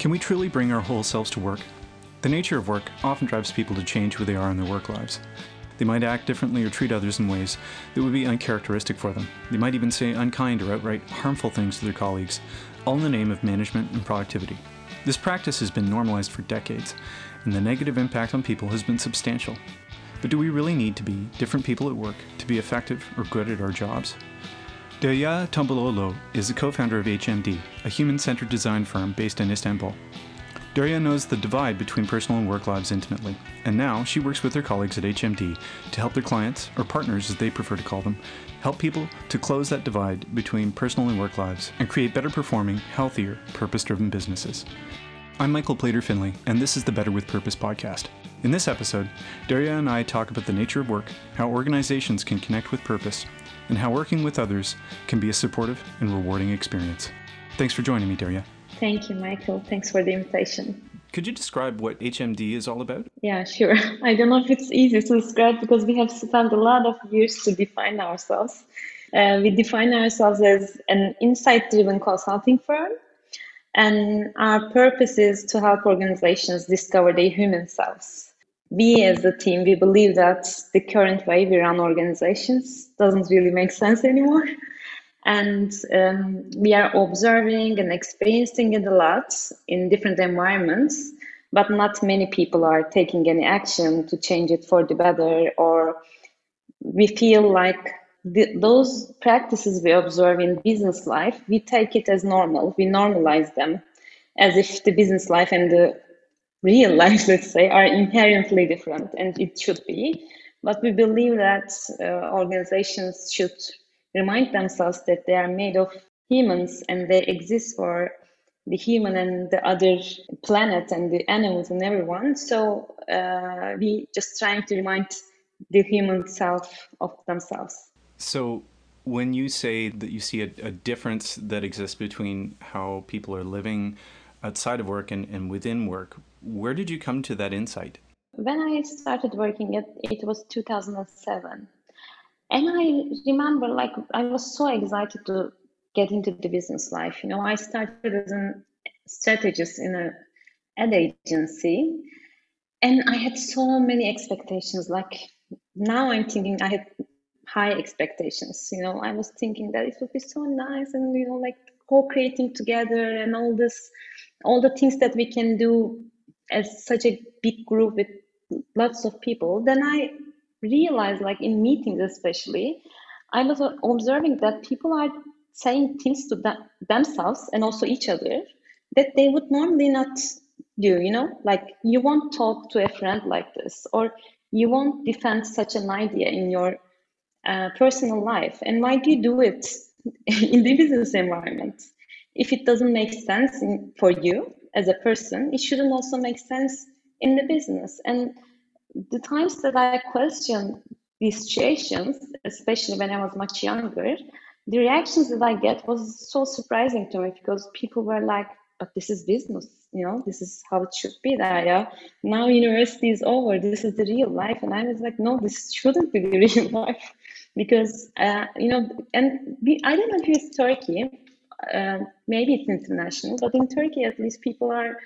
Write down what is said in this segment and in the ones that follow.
Can we truly bring our whole selves to work? The nature of work often drives people to change who they are in their work lives. They might act differently or treat others in ways that would be uncharacteristic for them. They might even say unkind or outright harmful things to their colleagues, all in the name of management and productivity. This practice has been normalized for decades, and the negative impact on people has been substantial. But do we really need to be different people at work to be effective or good at our jobs? Derya Tombaloglu is the co-founder of HMD, a human-centered design firm based in Istanbul. Derya knows the divide between personal and work lives intimately, and now she works with her colleagues at HMD to help their clients, or partners as they prefer to call them, help people to close that divide between personal and work lives and create better performing, healthier, purpose-driven businesses. I'm Michael Plater Finley, and this is the Better with Purpose podcast. In this episode, Derya and I talk about the nature of work, how organizations can connect with purpose, and how working with others can be a supportive and rewarding experience. Thanks for joining me, Derya. Thank you, Michael. Thanks for the invitation. Could you describe what HMD is all about? Yeah, sure. I don't know if it's easy to describe because we have spent a lot of years to define ourselves. We define ourselves as an insight-driven consulting firm, and our purpose is to help organizations discover their human selves. We as a team, we believe that the current way we run organizations doesn't really make sense anymore. And we are observing and experiencing it a lot in different environments, but not many people are taking any action to change it for the better, or we feel like those practices we observe in business life, we take it as normal, we normalize them as if the business life and the real life, let's say, are inherently different, and it should be. But we believe that organizations should remind themselves that they are made of humans and they exist for the human and the other planet and the animals and everyone. So we just trying to remind the human self of themselves. So when you say that you see a difference that exists between how people are living outside of work and within work, where did you come to that insight? When I started working, it was 2007. And I remember, I was so excited to get into the business life. You know, I started as a strategist in an ad agency, and I had so many expectations. Like now I'm thinking I had high expectations. You know, I was thinking that it would be so nice and, co-creating together and all the things that we can do as such a big group with lots of people. Then I realized, in meetings especially, I was observing that people are saying things to themselves and also each other that they would normally not do. You won't talk to a friend like this, or you won't defend such an idea in your personal life. And why do you do it in the business environment? If it doesn't make sense for you as a person, it shouldn't also make sense in the business. And the times that I question these situations, especially when I was much younger, the reactions that I get was so surprising to me, because people were like, but this is business, this is how it should be there. Yeah? Now university is over, this is the real life. And I was like, no, this shouldn't be the real life. Because, I don't know if it's Turkey, maybe it's international, but in Turkey, at least, people are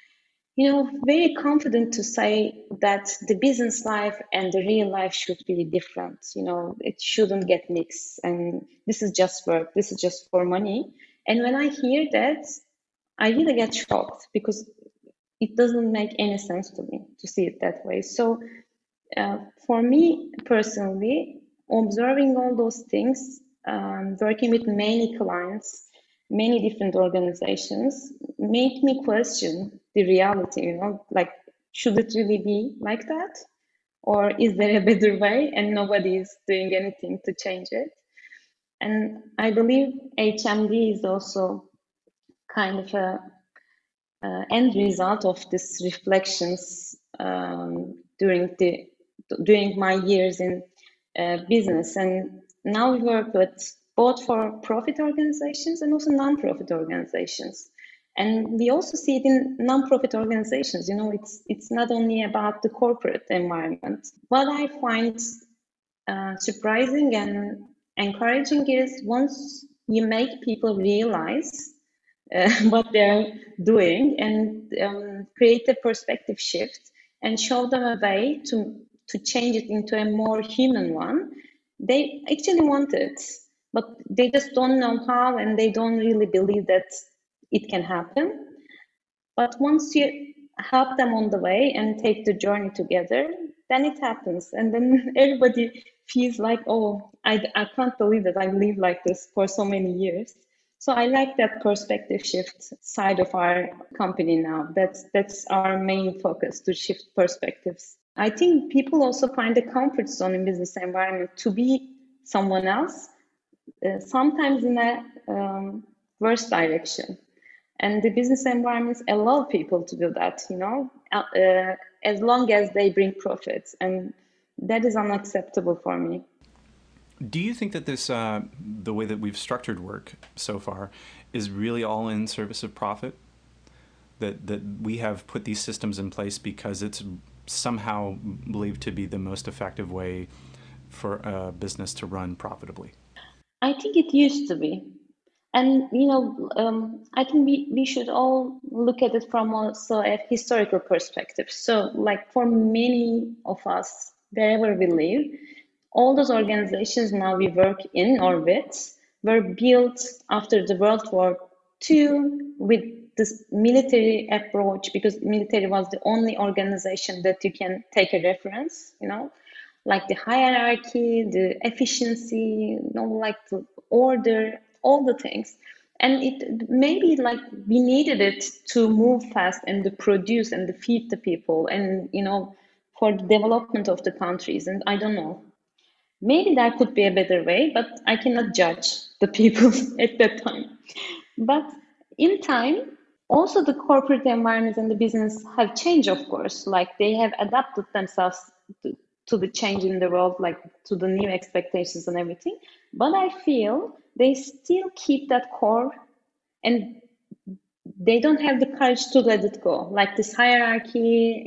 very confident to say that the business life and the real life should be different. It shouldn't get mixed. And this is just work. This is just for money. And when I hear that, I really get shocked, because it doesn't make any sense to me to see it that way. So for me personally, observing all those things, working with many clients, many different organizations, made me question the reality, should it really be like that? Or is there a better way and nobody is doing anything to change it? And I believe HMD is also kind of a end result of this reflections during my years in business. And now we work with both for-profit organizations and also non-profit organizations. And we also see it in non-profit organizations. It's not only about the corporate environment. What I find surprising and encouraging is, once you make people realize what they're doing, and create a perspective shift and show them a way to change it into a more human one. They actually want it, but they just don't know how, and they don't really believe that it can happen. But once you help them on the way and take the journey together, then it happens. And then everybody feels like, oh, I can't believe that I lived like this for so many years. So I like that perspective shift side of our company now. That's our main focus, to shift perspectives. I think people also find a comfort zone in business environment to be someone else, sometimes in a worse direction. And the business environments allow people to do that, as long as they bring profits. And that is unacceptable for me. Do you think that this, the way that we've structured work so far, is really all in service of profit? That we have put these systems in place because it's somehow believed to be the most effective way for a business to run profitably? I think it used to be. And, I think we should all look at it from also a historical perspective. So, like for many of us, wherever we live, all those organizations now we work in or with were built after the World War II with this military approach, because military was the only organization that you can take a reference, like the hierarchy, the efficiency, like the order, all the things. And it maybe like we needed it to move fast and to produce and to feed the people, and for the development of the countries. And I don't know, maybe there could be a better way, but I cannot judge the people at that time. But in time, also the corporate environment and the business have changed, of course. Like they have adapted themselves to the change in the world, like to the new expectations and everything. But I feel they still keep that core, and they don't have the courage to let it go. Like this hierarchy,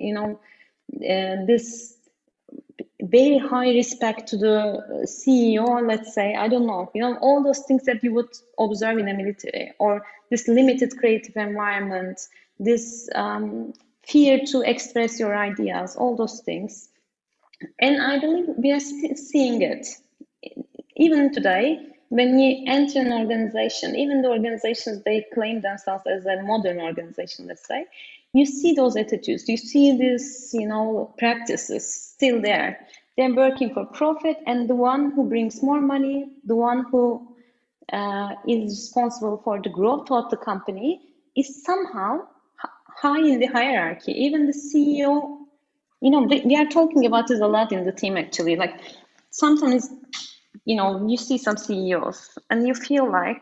this very high respect to the CEO, let's say, I don't know, all those things that you would observe in a military, or this limited creative environment, this fear to express your ideas, all those things. And I believe we are still seeing it. Even today, when you enter an organization, even the organizations, they claim themselves as a modern organization, let's say, you see those attitudes, you see these, practices still there. They're working for profit, and the one who brings more money, the one who is responsible for the growth of the company, is somehow high in the hierarchy. Even the CEO, we are talking about this a lot in the team, actually. Like sometimes, you see some CEOs and you feel like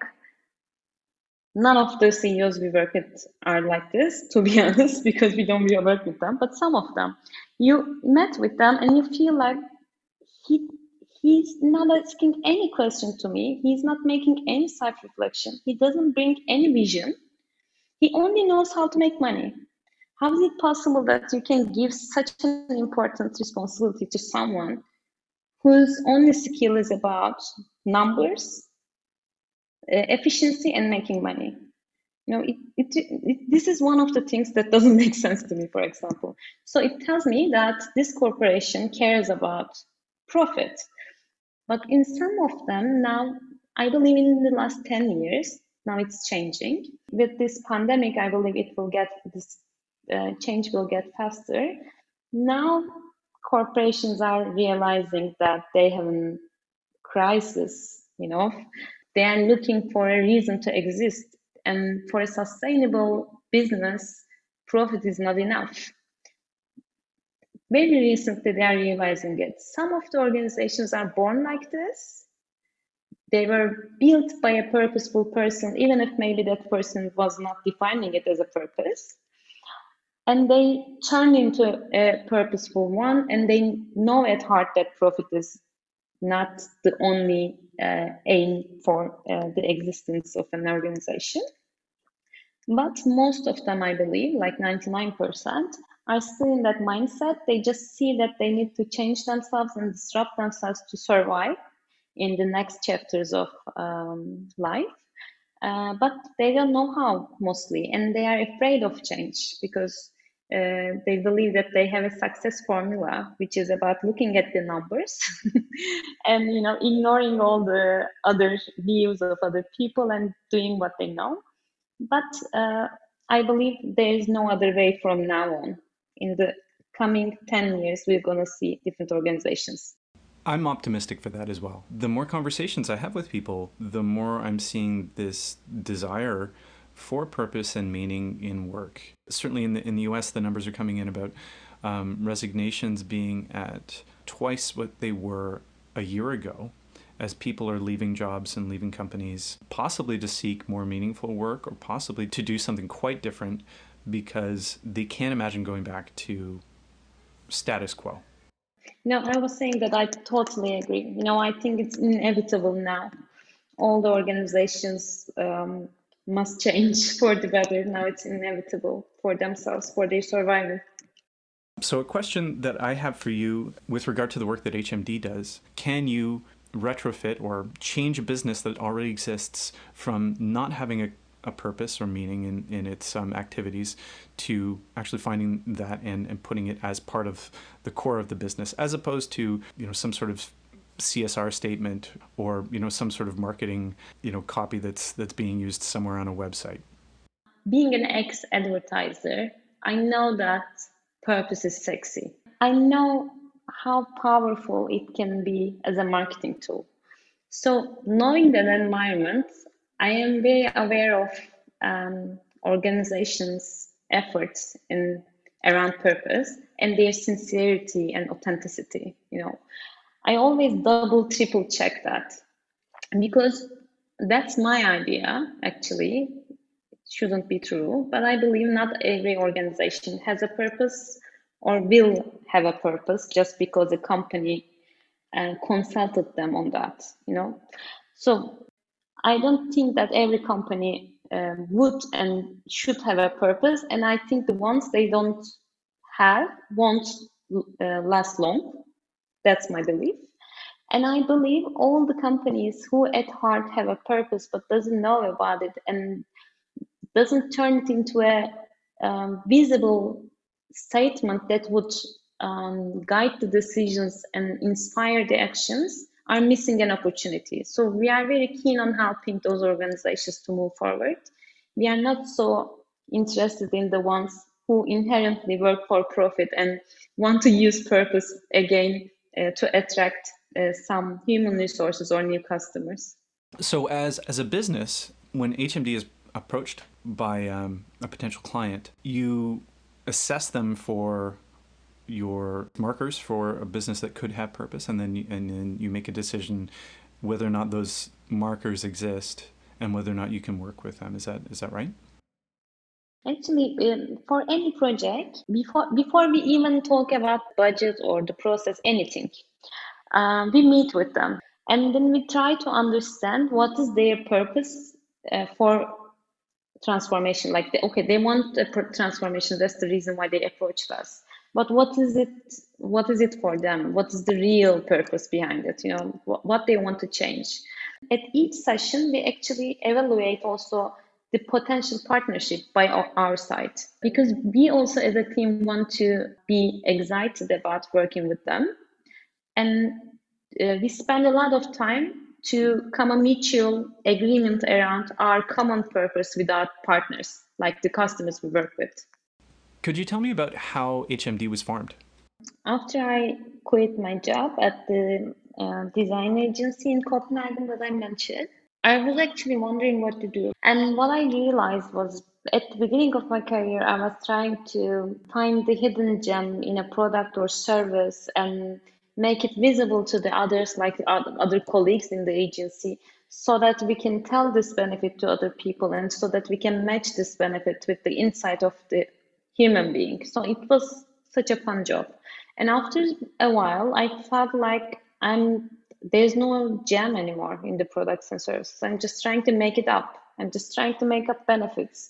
none of the CEOs we work with are like this, to be honest, because we don't really work with them. But some of them, you met with them and you feel like he's not asking any question to me. He's not making any self-reflection. He doesn't bring any vision. He only knows how to make money. How is it possible that you can give such an important responsibility to someone whose only skill is about numbers, efficiency, and making money? This is one of the things that doesn't make sense to me, for example. So it tells me that this corporation cares about profit. But in some of them now, I believe in the last 10 years, now it's changing. With this pandemic, I believe this change will get faster. Now corporations are realizing that they have a crisis, they are looking for a reason to exist. And for a sustainable business, profit is not enough. Very recently, they are realizing it. Some of the organizations are born like this. They were built by a purposeful person, even if maybe that person was not defining it as a purpose. And they turn into a purposeful one, and they know at heart that profit is not the only aim for the existence of an organization. But most of them, I believe, like 99%, are still in that mindset. They just see that they need to change themselves and disrupt themselves to survive in the next chapters of life. but they don't know how mostly, and they are afraid of change because they believe that they have a success formula, which is about looking at the numbers and ignoring all the other views of other people and doing what they know. But I believe there is no other way from now on. In the coming 10 years, we're going to see different organizations. I'm optimistic for that as well. The more conversations I have with people, the more I'm seeing this desire for purpose and meaning in work. Certainly in the US, the numbers are coming in about resignations being at twice what they were a year ago, as people are leaving jobs and leaving companies, possibly to seek more meaningful work or possibly to do something quite different because they can't imagine going back to status quo. No, I was saying that I totally agree. I think it's inevitable now. All the organizations must change for the better. Now it's inevitable for themselves, for their survival. So a question that I have for you with regard to the work that HMD does, can you retrofit or change a business that already exists from not having a purpose or meaning in its activities to actually finding that and putting it as part of the core of the business, as opposed to some sort of CSR statement or some sort of marketing copy that's being used somewhere on a website? Being an ex-advertiser, I know that purpose is sexy. I know how powerful it can be as a marketing tool. So knowing that environment, I am very aware of organizations' efforts around purpose and their sincerity and authenticity. I always double, triple check that because that's my idea. Actually, it shouldn't be true, but I believe not every organization has a purpose or will have a purpose just because a company consulted them on that. So I don't think that every company would and should have a purpose, and I think the ones they don't have won't last long. That's my belief. And I believe all the companies who at heart have a purpose but doesn't know about it and doesn't turn it into a visible statement that would guide the decisions and inspire the actions are missing an opportunity. So we are very keen on helping those organizations to move forward. We are not so interested in the ones who inherently work for profit and want to use purpose again to attract some human resources or new customers. So as a business, when HMD is approached by a potential client, you assess them for your markers for a business that could have purpose, and then you make a decision whether or not those markers exist and whether or not you can work with them. Is that right? Actually, for any project, before we even talk about budget or the process, anything, we meet with them and then we try to understand what is their purpose for transformation. Like, they want a transformation. That's the reason why they approached us. But what is it? What is it for them? What is the real purpose behind it? What they want to change. At each session, we actually evaluate also the potential partnership by our side, because we also as a team want to be excited about working with them, and we spend a lot of time to come a mutual agreement around our common purpose with our partners, like the customers we work with. Could you tell me about how HMD was formed? After I quit my job at the design agency in Copenhagen that I mentioned, I was actually wondering what to do. And what I realized was at the beginning of my career, I was trying to find the hidden gem in a product or service and make it visible to the others, like other colleagues in the agency, so that we can tell this benefit to other people and so that we can match this benefit with the insight of the human being. So it was such a fun job. And after a while, I felt like there's no gem anymore in the products and services. I'm just trying to make it up. I'm just trying to make up benefits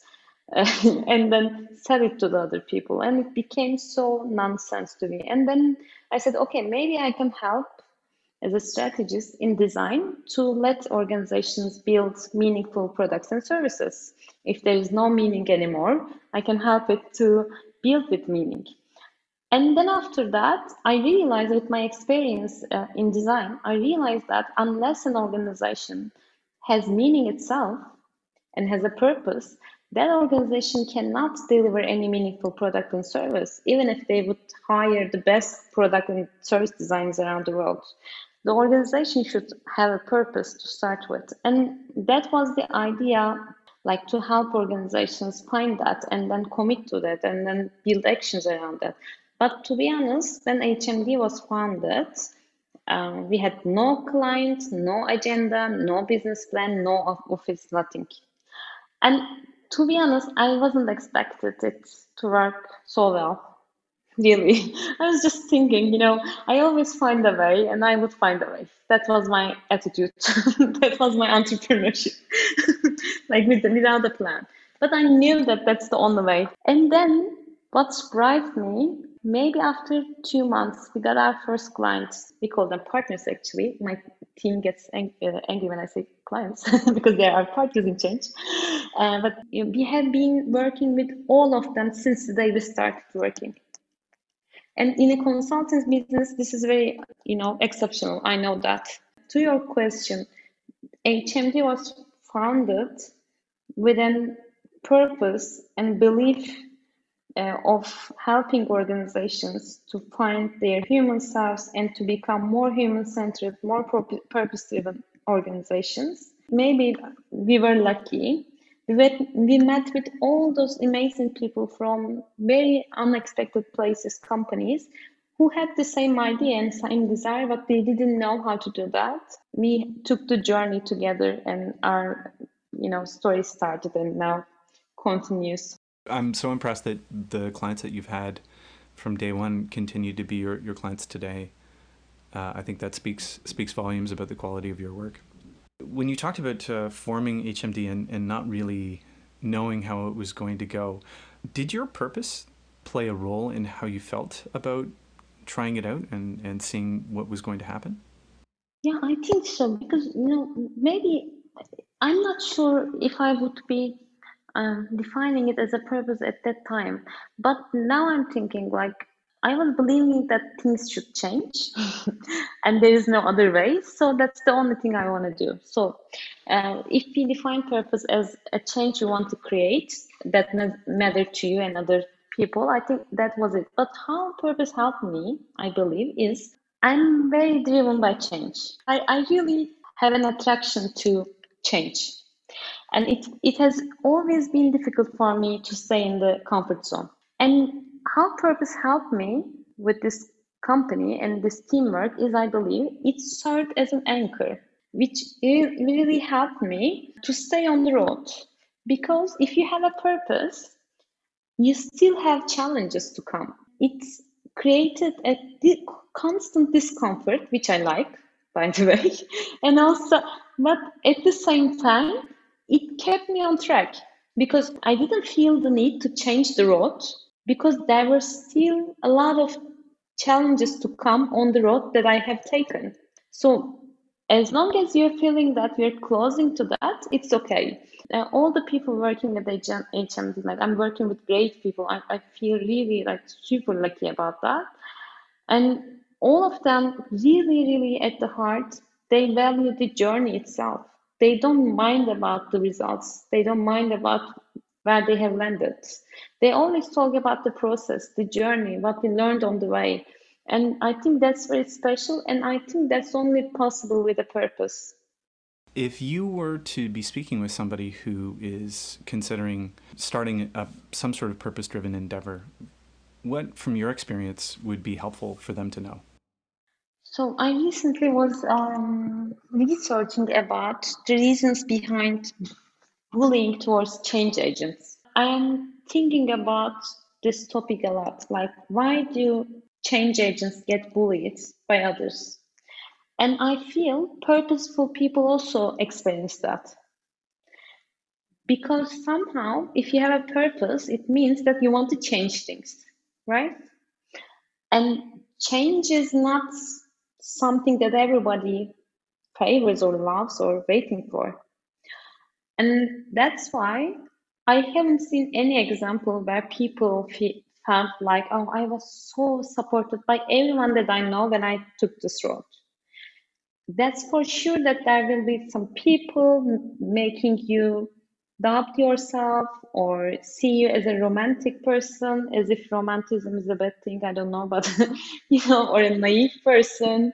and then sell it to the other people. And it became so nonsense to me. And then I said, okay, maybe I can help as a strategist in design to let organizations build meaningful products and services. If there is no meaning anymore, I can help it to build with meaning. And then after that, I realized with my experience in design, I realized that unless an organization has meaning itself and has a purpose, that organization cannot deliver any meaningful product and service, even if they would hire the best product and service designers around the world. The organization should have a purpose to start with. And that was the idea, like to help organizations find that and then commit to that and then build actions around that. But to be honest, when HMD was founded, we had no client, no agenda, no business plan, no office, nothing. And to be honest, I wasn't expected it to work so well. Really. I was just thinking, I always find a way and I would find a way. That was my attitude. That was my entrepreneurship. Like without a plan. But I knew that that's the only way. And then what surprised me, maybe after 2 months, we got our first clients. We call them partners actually. My team gets angry when I say clients because they are partners in change. But we have been working with all of them since the day we started working. And in a consultant business, this is very, exceptional. I know that. To your question, HMD was founded with a purpose and belief of helping organizations to find their human selves and to become more human-centered, more purpose-driven organizations. Maybe we were lucky. We met with all those amazing people from very unexpected places, companies, who had the same idea and same desire, but they didn't know how to do that. We took the journey together and our, story started and now continues. I'm so impressed that the clients that you've had from day one continue to be your clients today. I think that speaks volumes about the quality of your work. When you talked about forming HMD and not really knowing how it was going to go, did your purpose play a role in how you felt about trying it out and seeing what was going to happen? Yeah, I think so, because, maybe I'm not sure if I would be defining it as a purpose at that time. But now I'm thinking like I was believing that things should change and there is no other way. So that's the only thing I want to do. So if we define purpose as a change you want to create that matter to you and other people, I think that was it. But how purpose helped me, I believe, is I'm very driven by change. I really have an attraction to change. And it has always been difficult for me to stay in the comfort zone. And how purpose helped me with this company and this teamwork is, I believe, it served as an anchor, which really helped me to stay on the road. Because if you have a purpose, you still have challenges to come. It's created a constant discomfort, which I like, by the way. And also, but at the same time, it kept me on track because I didn't feel the need to change the road because there were still a lot of challenges to come on the road that I have taken. So as long as you're feeling that you're closing to that, it's okay. All the people working at HMD, like I'm working with great people. I feel really like super lucky about that. And all of them really, really at the heart, they value the journey itself. They don't mind about the results. They don't mind about where they have landed. They always talk about the process, the journey, what we learned on the way. And I think that's very special. And I think that's only possible with a purpose. If you were to be speaking with somebody who is considering starting up some sort of purpose-driven endeavor, what, from your experience, would be helpful for them to know? So I recently was researching about the reasons behind bullying towards change agents. I am thinking about this topic a lot. Like, why do change agents get bullied by others? And I feel purposeful people also experience that. Because somehow, if you have a purpose, it means that you want to change things, right? And change is not something that everybody favors or loves or waiting for. And that's why I haven't seen any example where people felt like, oh, I was so supported by everyone that I know when I took this road. That's for sure that there will be some people making you doubt yourself or see you as a romantic person, as if romanticism is a bad thing. I don't know, but or a naive person,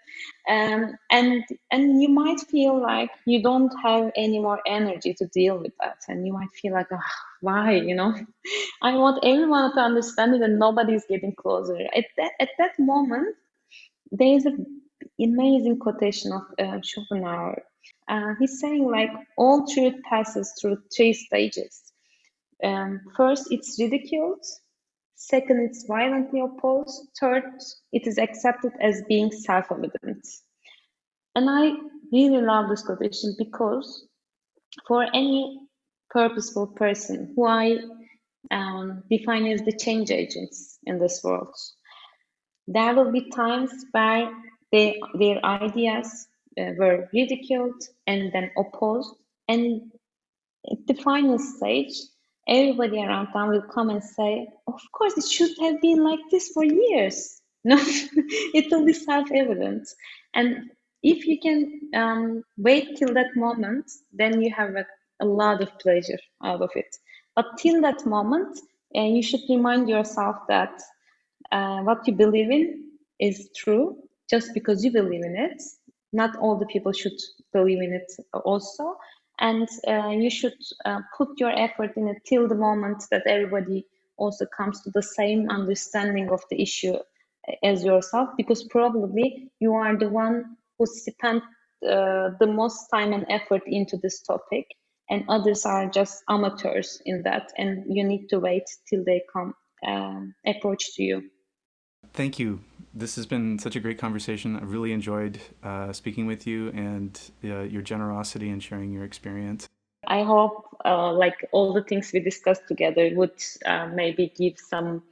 and you might feel like you don't have any more energy to deal with that, and you might feel like, oh, why, I want everyone to understand it, and nobody's getting closer. At that moment, there is an amazing quotation of Schopenhauer. He's saying like all truth passes through three stages. First, it's ridiculed. Second, it's violently opposed. Third, it is accepted as being self-evident. And I really love this quotation because for any purposeful person who I define as the change agents in this world, there will be times where their ideas were ridiculed and then opposed. And at the final stage, everybody around town will come and say, of course, it should have been like this for years. No, it will be self-evident. And if you can wait till that moment, then you have a lot of pleasure out of it. But till that moment, you should remind yourself that what you believe in is true just because you believe in it. Not all the people should believe in it also. And you should put your effort in it till the moment that everybody also comes to the same understanding of the issue as yourself, because probably you are the one who spent the most time and effort into this topic, and others are just amateurs in that, and you need to wait till they come approach to you. Thank you. This has been such a great conversation. I really enjoyed speaking with you and your generosity and sharing your experience. I hope like all the things we discussed together would maybe give some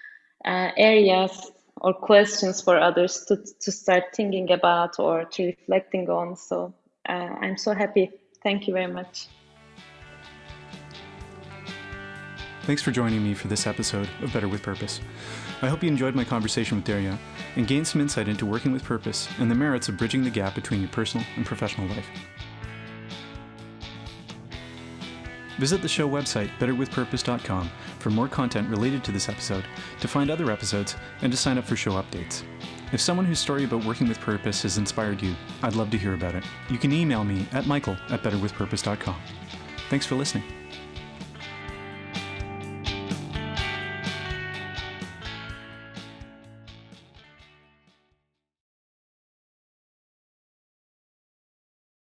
areas or questions for others to start thinking about or to reflecting on. So I'm so happy. Thank you very much. Thanks for joining me for this episode of Better with Purpose. I hope you enjoyed my conversation with Derya and gained some insight into working with purpose and the merits of bridging the gap between your personal and professional life. Visit the show website, betterwithpurpose.com, for more content related to this episode, to find other episodes, and to sign up for show updates. If someone whose story about working with purpose has inspired you, I'd love to hear about it. You can email me at michael@betterwithpurpose.com. Thanks for listening.